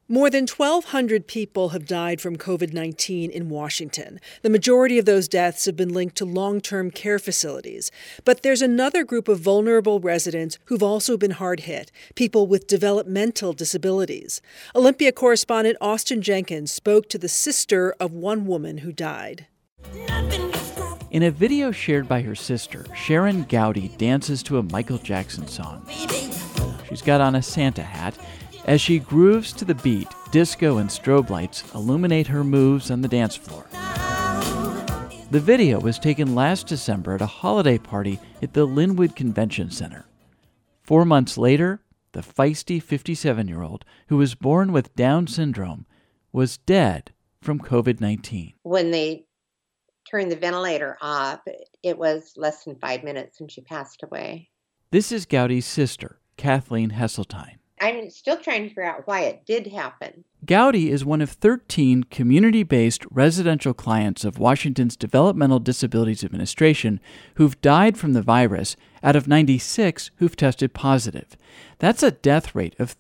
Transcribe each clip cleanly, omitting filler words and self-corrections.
More than 1,200 people have died from COVID-19 in Washington. The majority of those deaths have been linked to long-term care facilities. But there's another group of vulnerable residents who've also been hard hit, people with developmental disabilities. Olympia correspondent Austin Jenkins spoke to the sister of one woman who died. In a video shared by her sister, Sharon Gowdy dances to a Michael Jackson song. She's got on a Santa hat. As she grooves to the beat, disco and strobe lights illuminate her moves on the dance floor. The video was taken last December at a holiday party at the Linwood Convention Center. 4 months later, the feisty 57-year-old, who was born with Down syndrome, was dead from COVID-19. When they turned the ventilator off, it was less than 5 minutes and she passed away. This is Gowdy's sister, Kathleen Hesseltine. I'm still trying to figure out why it did happen. Gowdy is one of 13 community-based residential clients of Washington's Developmental Disabilities Administration who've died from the virus out of 96 who've tested positive. That's a death rate of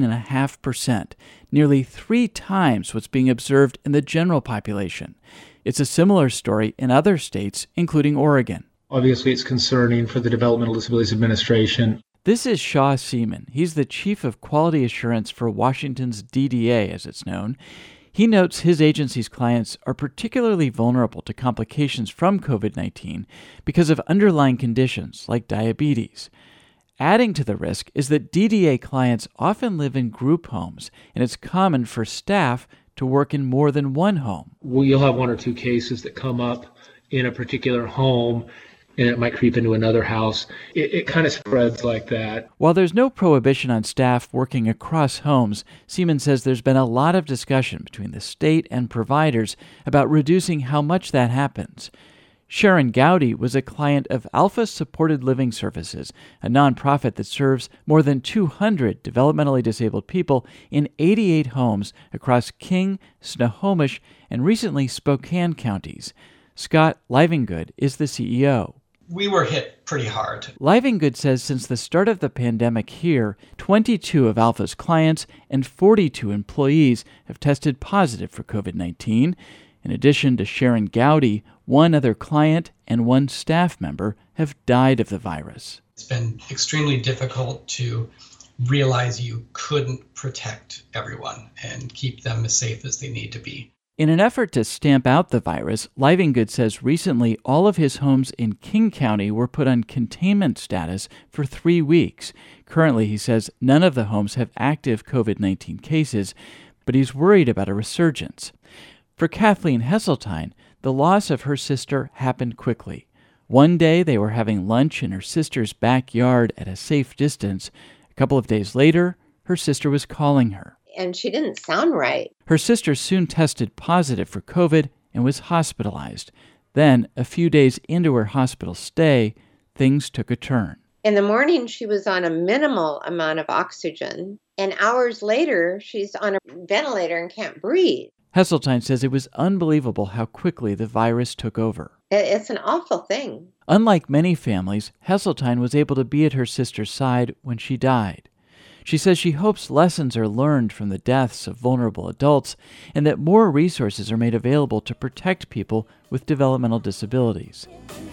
13.5%, nearly 3 times what's being observed in the general population. It's a similar story in other states, including Oregon. Obviously, it's concerning for the Developmental Disabilities Administration. This is Shaw Seaman. He's the Chief of Quality Assurance for Washington's DDA, as it's known. He notes his agency's clients are particularly vulnerable to complications from COVID-19 because of underlying conditions like diabetes. Adding to the risk is that DDA clients often live in group homes, and it's common for staff to work in more than one home. You'll have 1 or 2 cases that come up in a particular home, and it might creep into another house. It kind of spreads like that. While there's no prohibition on staff working across homes, Seaman says there's been a lot of discussion between the state and providers about reducing how much that happens. Sharon Gowdy was a client of Alpha Supported Living Services, a nonprofit that serves more than 200 developmentally disabled people in 88 homes across King, Snohomish, and recently Spokane counties. Scott Livingood is the CEO. We were hit pretty hard. Livingood says since the start of the pandemic here, 22 of Alpha's clients and 42 employees have tested positive for COVID-19. In addition to Sharon Gowdy, 1 other client and 1 staff member have died of the virus. It's been extremely difficult to realize you couldn't protect everyone and keep them as safe as they need to be. In an effort to stamp out the virus, Livingood says recently all of his homes in King County were put on containment status for 3 weeks. Currently, he says none of the homes have active COVID-19 cases, but he's worried about a resurgence. For Kathleen Hesseltine, the loss of her sister happened quickly. One day they were having lunch in her sister's backyard at a safe distance. A couple of days later, her sister was calling her. And she didn't sound right. Her sister soon tested positive for COVID and was hospitalized. Then, a few days into her hospital stay, things took a turn. In the morning, she was on a minimal amount of oxygen. And hours later, she's on a ventilator and can't breathe. Hesseltine says it was unbelievable how quickly the virus took over. It's an awful thing. Unlike many families, Hesseltine was able to be at her sister's side when she died. She says she hopes lessons are learned from the deaths of vulnerable adults and that more resources are made available to protect people with developmental disabilities.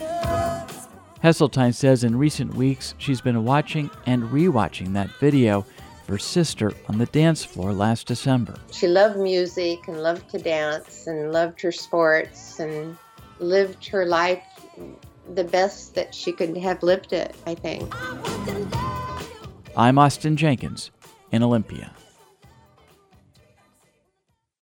Hesseltine says in recent weeks she's been watching and rewatching that video of her sister on the dance floor last December. She loved music and loved to dance and loved her sports and lived her life the best that she could have lived it, I think. I'm Austin Jenkins in Olympia.